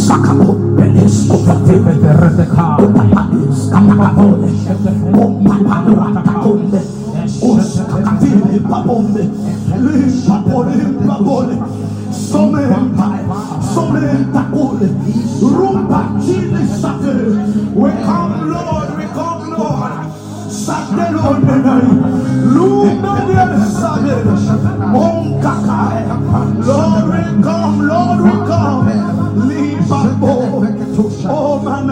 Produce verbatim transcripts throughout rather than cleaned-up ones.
We come, Lord, we come, Lord. Saturday, Lord, Lord, we come, Lord, we come. Leave my boy. Oh, man,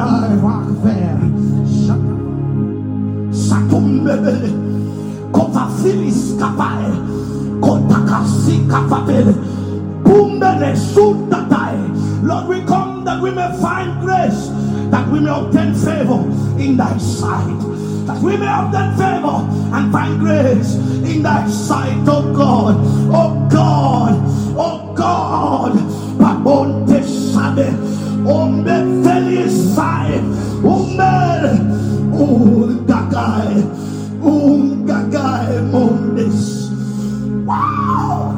Satumbele, Kota Filis Kapai, Kota Kasi Kapapele, Pumbele Sutatai. Lord, we come that we may find grace, that we may obtain favor in thy sight, that we may obtain favor and find grace in thy sight, oh God, oh God, oh God. Babonte Sabe, Ombe Felisai, Ombe, Um Gagai, Um Gagai Mondes. Wow!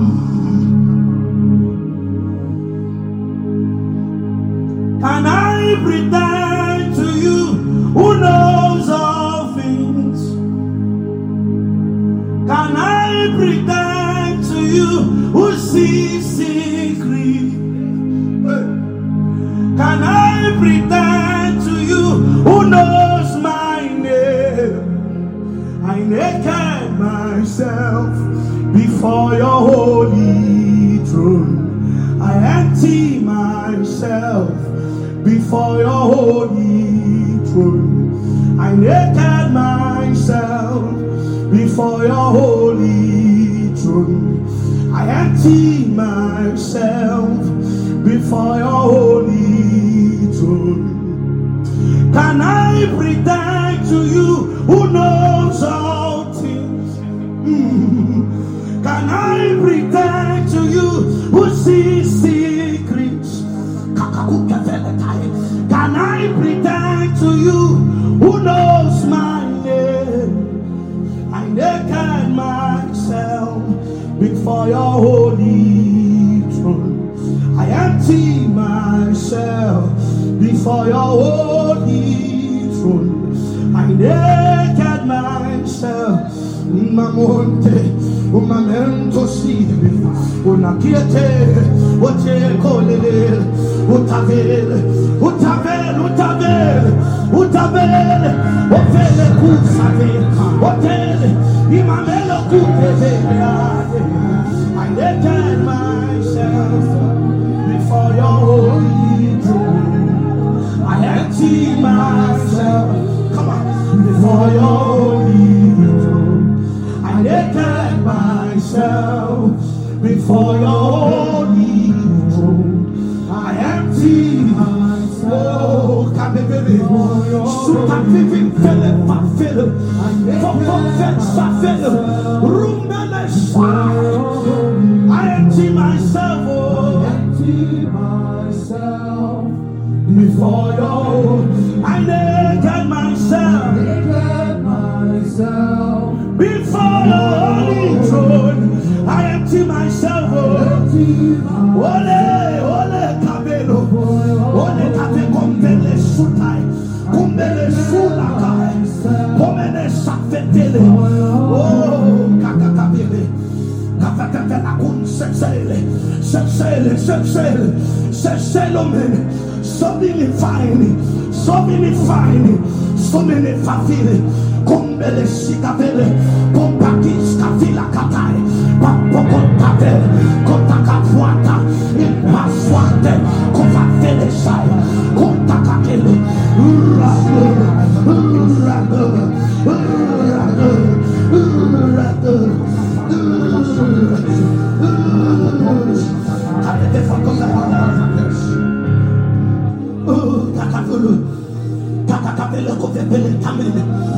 Can I pretend to you who knows all things? Can I pretend to you who sees secret? Can I pretend to you who knows my name? I naked myself before your holy throne. I empty myself before your holy throne. I naked myself before your holy throne. I empty myself before your holy throne. Can I pretend to you who knows all things? Mm. Can I pretend to you who sees secrets? Can I pretend to you who knows my name? I naked myself before your holy throne. I empty myself before your holy throne. I naked myself. Mamonte, umamento sibi, unakiete, ote kolele, utavel, utavel, utavel, utavel, ofele kusave, otele, imamelo kuteve. I naked myself before your holy throne. I empty myself, come on, before your holy throne. I naked myself before your holy throne. I empty myself. Oh, Kabebele, Suta Vivin Philip, my Philip, Fofofet Safilip, Rumele Sai. I empty myself, oh, empty myself before your. I naked myself, naked myself. Before your holy throne, I empty myself. Oh, ole, ole, kabelo, ole, kabe, kumbele, sutai, kumbele, sulakai, kumene, safetele, oh, kaka, kabele, kaka, kabela, kun, sexele, sexele, sexele, sexele, men, so many fine, so many fine, so many fafile. Kumbele sikavele, kumpakis kavila katai, papoko tavele, kotaka fuata, impaswante, kovafele sai, kotaka kele, urado, urado, urado, urado, urado. Kabete fakota others. Oh, takavulu, takakavele kovepele tamele.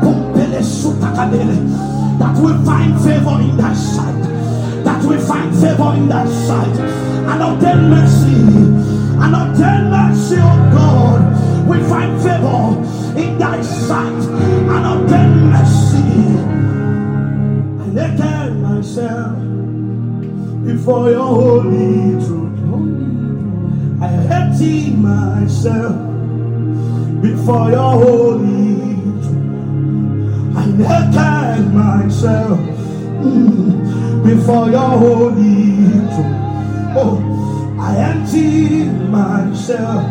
That we find favor in thy sight, that we find favor in thy sight, and obtain mercy, and obtain mercy, oh God. We find favor in thy sight, and obtain mercy. I naked myself before your holy truth. I empty myself before your holy throne. I naked myself mm, before your holy throne. Oh, I empty myself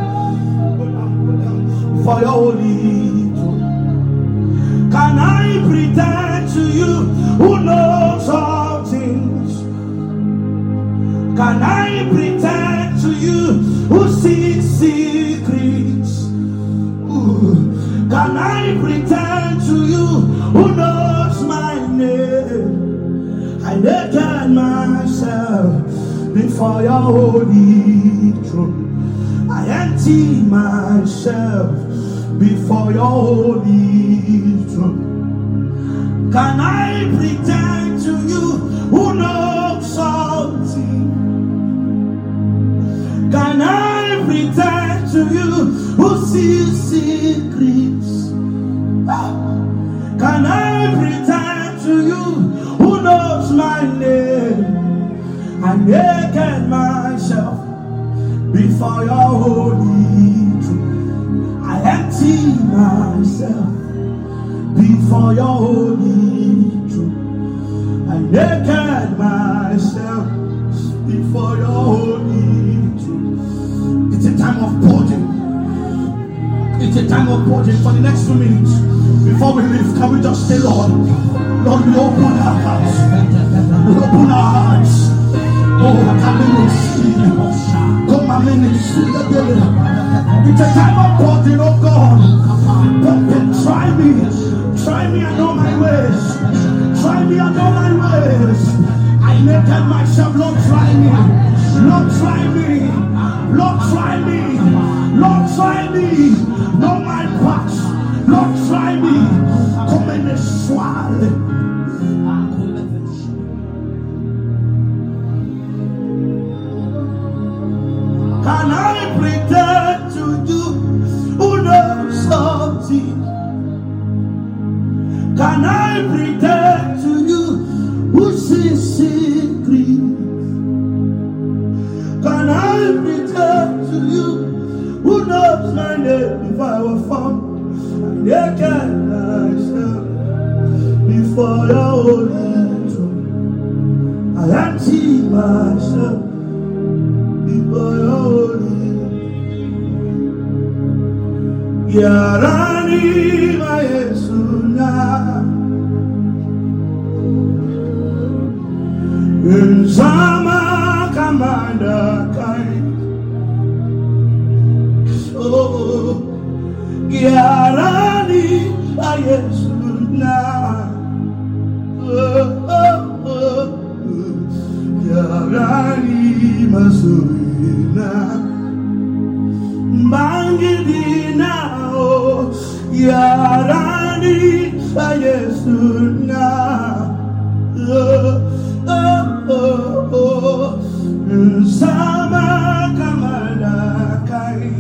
for your holy throne. Can I pretend to you who knows all things? Can I pretend to you who sees secrets? Ooh. Can I pretend to you who knows my name? I naked myself before your holy throne. I empty myself before your holy throne. Can I pretend to you who knows something? Can I pretend to you who sees secrets? Can I pretend to you who knows my name? I naked myself before your holy throne. I empty myself before your holy throne. I naked myself before your holy throne. It's a time of purging. It's a time of purging. For the next two minutes, before we leave, can we just say, Lord, Lord, we open our hearts. We open our hearts. Oh, come in, see. Come in, see the devil. It's a time of purging, oh God. But try me. Try me, I know my ways. Try me, I know my ways. I naked myself, Lord, try me. Lord, try me. Lord, try me. Lord, try me. Know my parts. Lord, try me. Come in and swallow. Can I pretend to you who knows something? Can I pretend to you who sees secrets? Can I pretend to you who knows my name if I were found? I naked myself before your holy throne. I empty myself before your holy. Yarani Mayesuna Insama Kamanda Kai. Oh, Yarani Mayesuna. Oh, oh, oh. Yarani Masurina. Mangidina o Yarani Ayesuna oh oh oh oh Sama Kamala Kai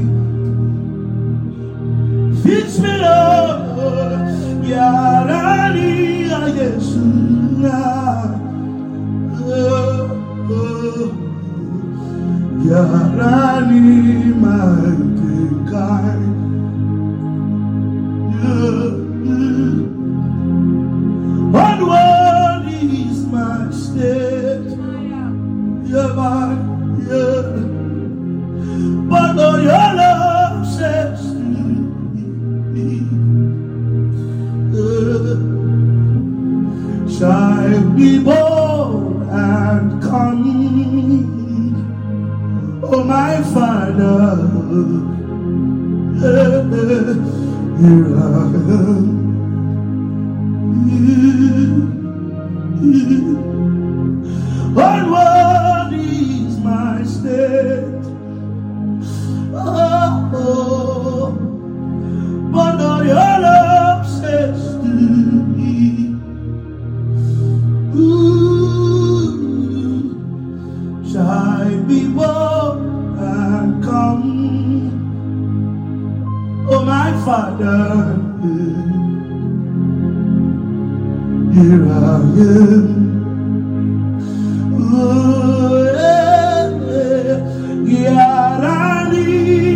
Fix me Lord Yarani Ayesuna oh oh Yarani my kind. What word is my state? Yeah, man, yeah. But Lord, your love says to me, uh, shall be bold and come. Oh, my Father, here I am. What word is my state? Oh, oh, but all your love says to me, ooh, shall I be bold and come? Oh, my Father, here I am. Oh, yeah, yeah. Yarani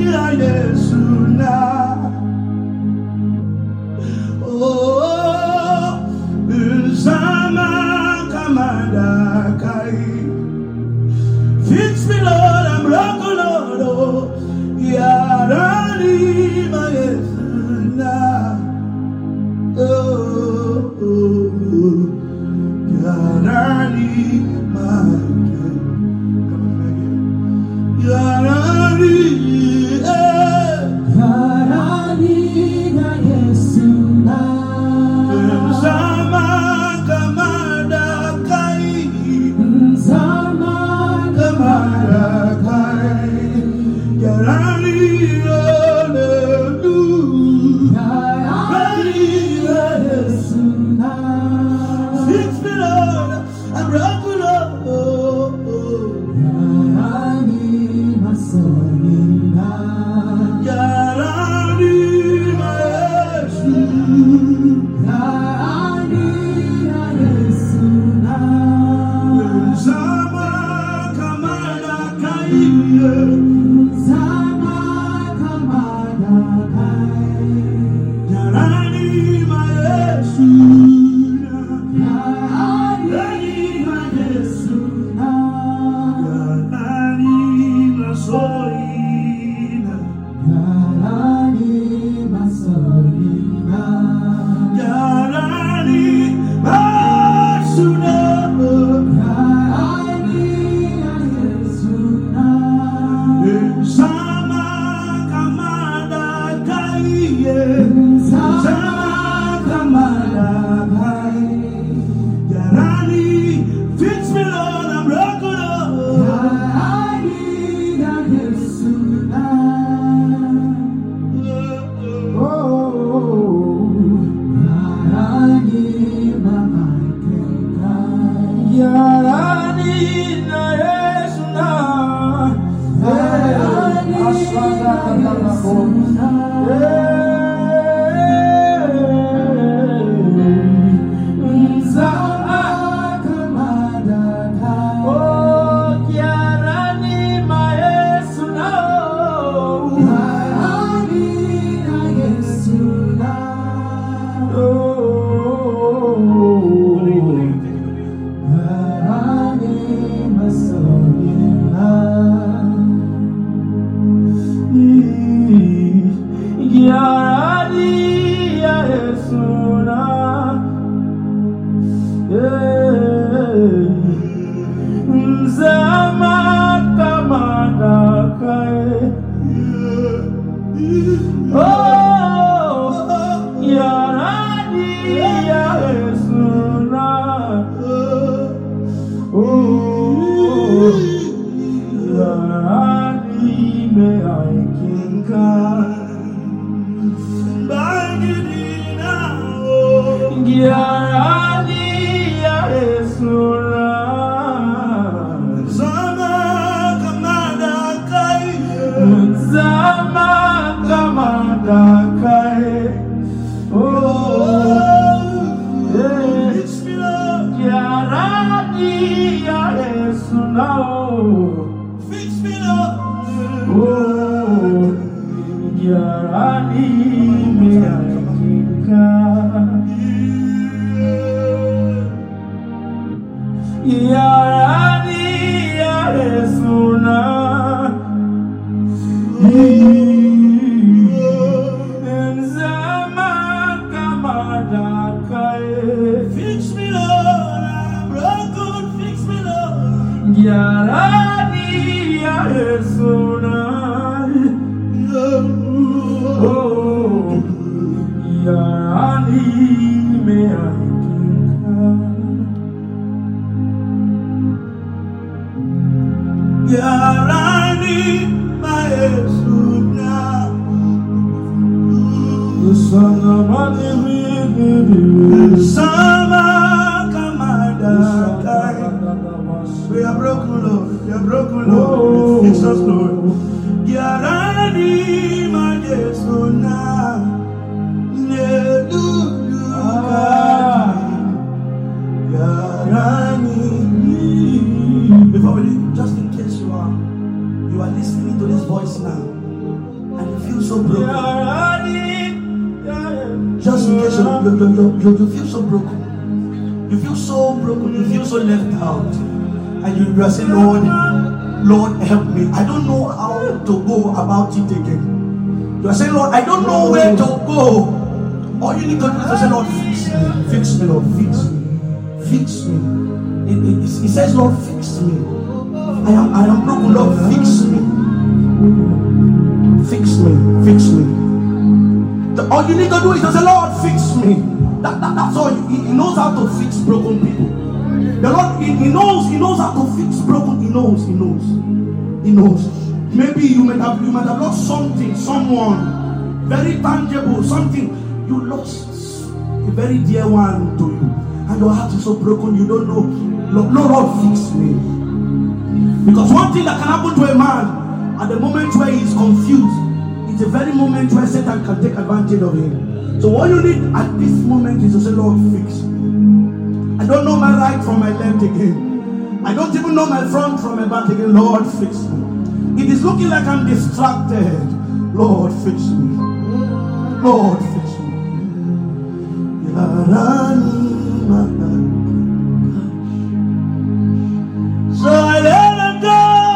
You are saying, Lord, Lord, help me. I don't know how to go about it again. You are saying, Lord, I don't know where to go. All you need to do is to say, Lord, fix me. Fix me, Lord, fix me. Fix me. It, it, it, it says, Lord, fix me. I am, I am broken, Lord, fix me. Fix me, fix me. The, all you need to do is to say, Lord, fix me. That, that, that's all. He, he knows how to fix broken people. The Lord, he, he knows, he knows how to fix broken. He knows, he knows, he knows. Maybe you might have you might have lost something, someone very tangible, something you lost, a very dear one to you, and your heart is so broken. You don't know. Lord, Lord, fix me. Because one thing that can happen to a man at the moment where he is confused, it's the very moment where Satan can take advantage of him. So what you need at this moment is to say, Lord, fix me. I don't know my right from my left again. I don't even know my front from my back again. Lord, fix me. It is looking like I'm distracted. Lord, fix me. Lord, fix me. So I let him go.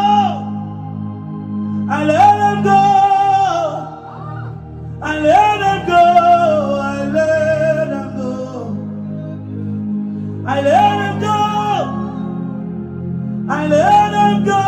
I let him go. I let him go. I let him go. I let him go. I let him go.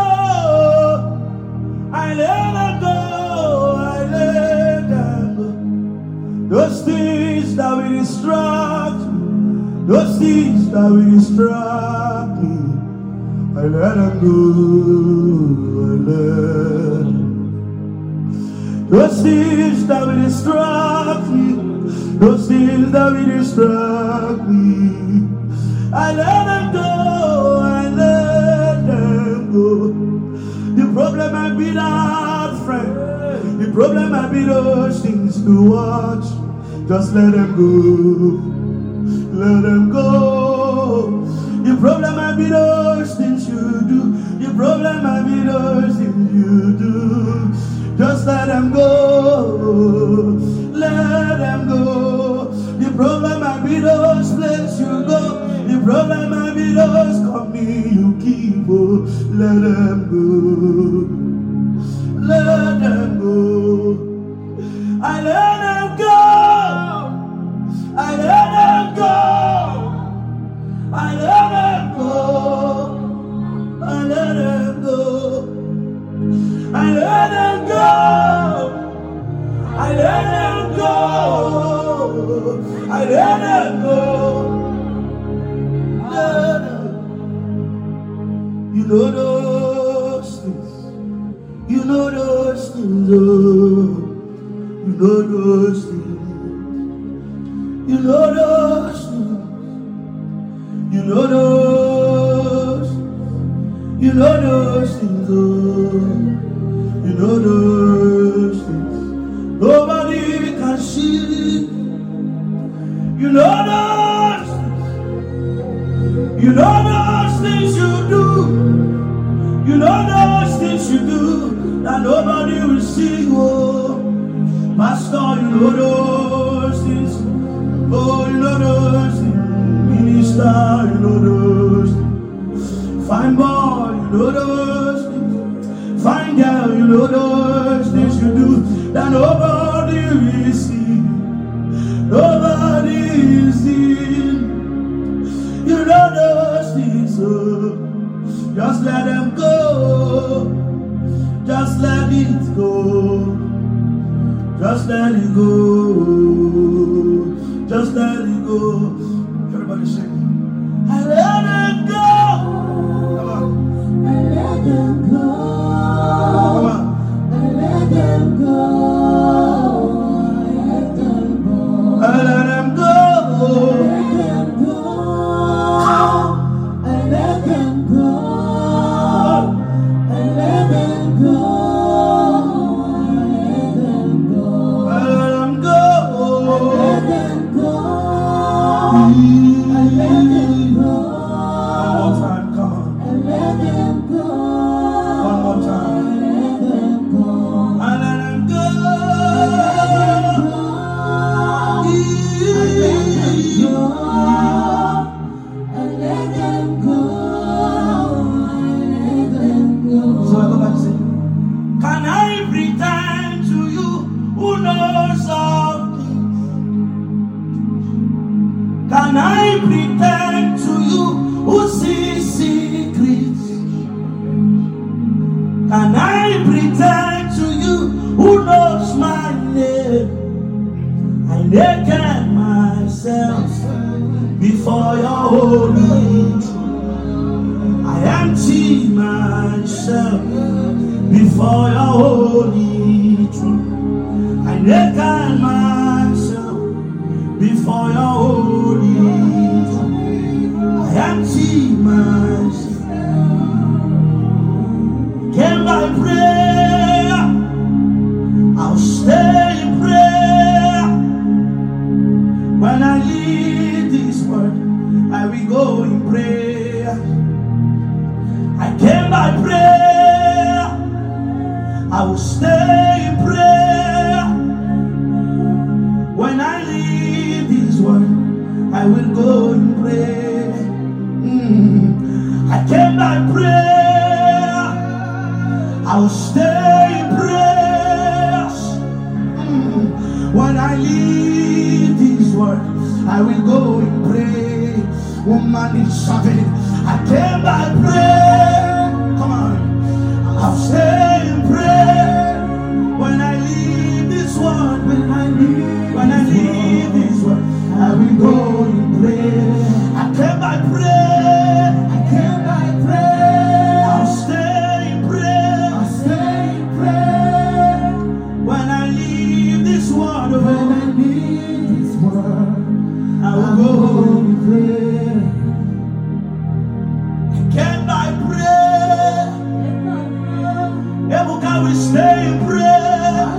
I let him go. I let him go. Those things that will distract me, those things that will distract me, I let him go. I let him. Those things that will distract me, those things that will distract me, I let them go, I let them go. The problem might be that friend, the problem might be those things to watch. Just let them go, let them go. The problem might be those things you do, the problem might be those things you do. Just let them go, let them go. The problem might be those places you go, the problem might be those company you keep. Oh, let them go, let them go. I let them go, I let them go, I let them go, I let them go. I let them go. I let them go. I let them go. Let them. You know those things. You know those things. Oh. You know those things. You know those things. You know those. You know those things. Oh. You know those things nobody can see. You know those things. You know those things you do. You know those things you do that nobody will see. Oh, Pastor, you know those things. Oh, you know those things. Minister, you know those things. Fine boy, you know those things. Fine girl, you know those things you do that nobody will see. Nobody will see. You know those things, so just let them go. Just let it go. Just let it go. Just let it go. Everybody sing. I let them go. Come on. I let them go. Come on. I let them go. I let them go. I let them go. I let them go. I let them go. I let them go. I let them go. I let them go. One more time, come on. I let them go. One more time. I let them go. So I go back and say, can I pretend to you who knows all things? Can I pretend to you who sees secrets? Can I pretend to you who knows my name? I naked myself before your holy throne. I empty myself before before your holy throne. I naked myself before your holy throne. I empty myself. Came by prayer, I'll stay in prayer. When I leave this world, I will go in prayer. I came by prayer, I will stay in prayer. When I leave this world, I will go in prayer. Mm. I came by prayer, I will stay in prayers. Mm. When I leave this world, I will go in prayer. Woman is serving. I came by prayer. Come on. I'll stay in prayer. When I leave this world, when I leave, when I leave this world, I will go in prayer. I came by prayer. I came by prayer. I'll stay in prayer. I'll stay in prayer. When I leave this world, when I leave this world, I will go in prayer. Came by prayer. Ebuka will stay in prayer.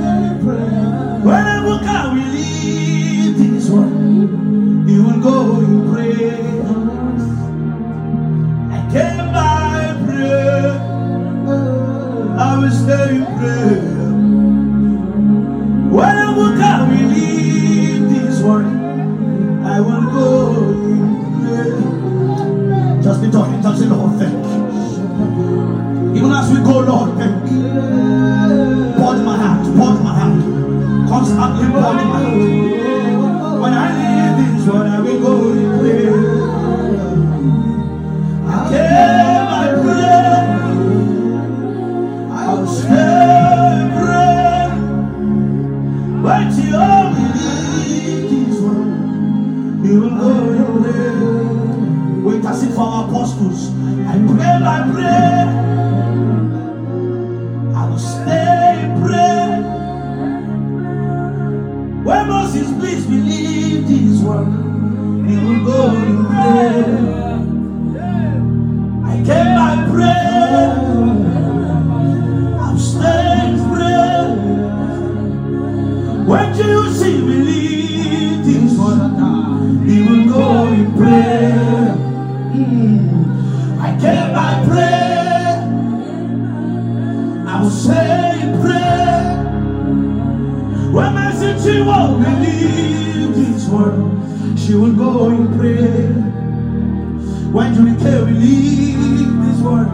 When Ebuka will leave this one, he will go in prayer. I came by prayer. I will stay in prayer. When Ebuka will leave this one, I will go in prayer. Just lift your hands and say, Lord, thank you. Even as we go, Lord, thank you. Purge my heart, purge my heart. Constantly purge my heart. When I leave this world, I will go in prayer. I came, I pray. I will stay in prayer. When you only leave this world, you will go in prayer. Wait, I see for our apostles. I pray, I pray. I will stay in prayer. When Moses, please believe this word, he will go in prayer. I came by prayer. I will stay in prayer. When you see believe this word, he will go in prayer. Mm. I came by prayer. I will say in prayer. When my city won't believe this word, she will go in prayer. When Julie K believe this word,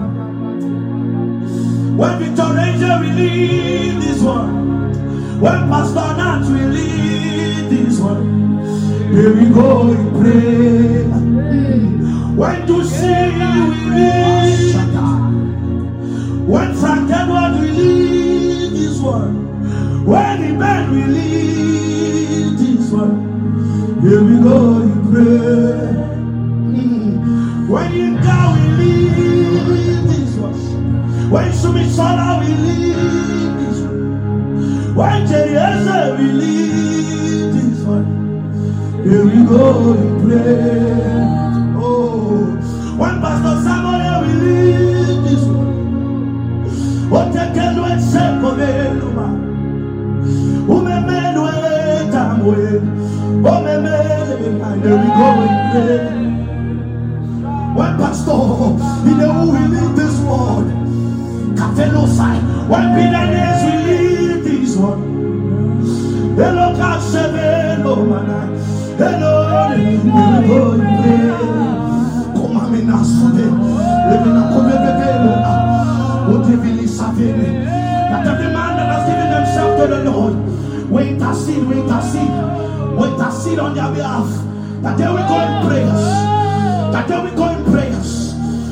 when Victor Angel believe this word, when Pastor Nat believe this word, here we go in prayer. When you see we leave, when Frank Edward will leave this world, when the man will leave this world, here we go in prayer. Mm. When Yinka will leave this world, when Sumisola will leave this world, when Jeyese will leave this world, here we go in prayer. When Pastor Samuel will leave this world, what take a look at Sekoveluma, Umemelo Tamwe, Umemelo, and there we go in prayer. When Pastor, you know who will leave this world, Katelosai, when billionaires will leave this world, hello, Kasevelo, man, hello, we will go in prayer. Amina sude, Levina Komebelo, Utevili Savini. That every man that has given themselves to the Lord, we intercede, we intercede, we intercede on their behalf. That they will go in prayers, that they will go in prayers.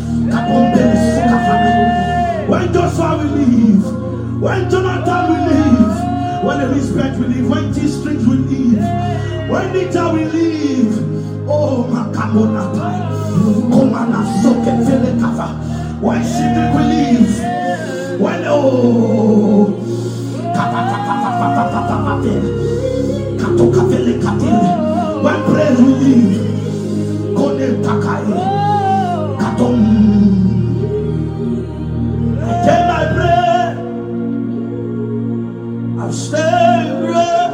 When Joshua will leave, when Jonathan will leave, when Elizabeth will leave, when T-Strings will leave, when Nita will leave, oh Makamona. When she will leave, when oh When praise we leave, Kone Takai, Katom. I came, I pray, I stay pray.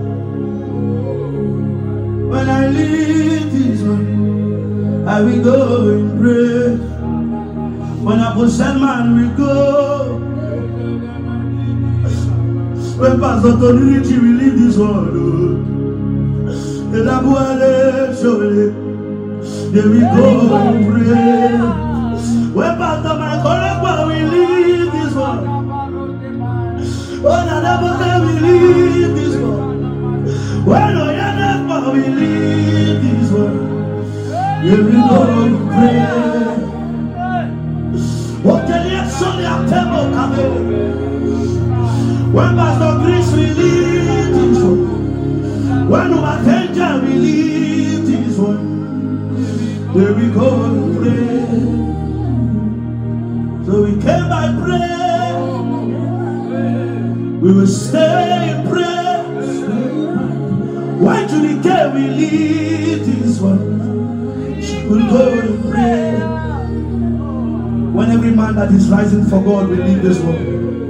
When I leave this one, I will go and pray. When I possess man, we go. When Pastor Tony Richie will leave this world, and I'm going to show it. Then we go and pray. When Pastor Michael will leave this world, when I never will leave this world, when I never will leave this world, then we go and pray. What can you show the table coming? When Pastor Chris will leave this one, when Umatenja will leave this one, there we go and pray. So we came by prayer, we will stay in prayer. When Judy came, we leave this one, she will go and pray. When every man that is rising for God will leave this one,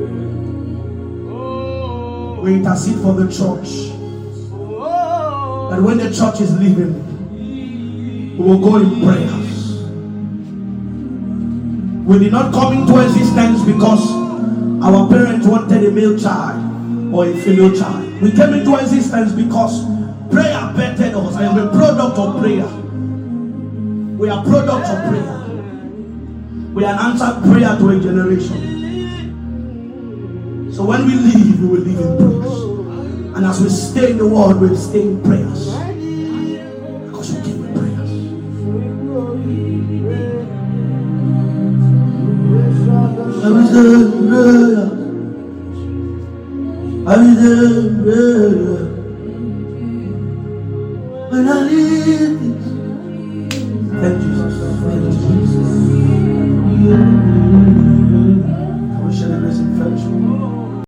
we intercede for the church. That when the church is leaving, we will go in prayers. We did not come into existence because our parents wanted a male child or a female child. We came into existence because prayer bettered us. I am a product of prayer. We are products of prayer. We are an answered prayer to a generation. So when we leave, we will live in praise. And as we stay in the world, we will stay in prayers. Because we came with prayers. I will say prayer. I will say prayer. When I leave this,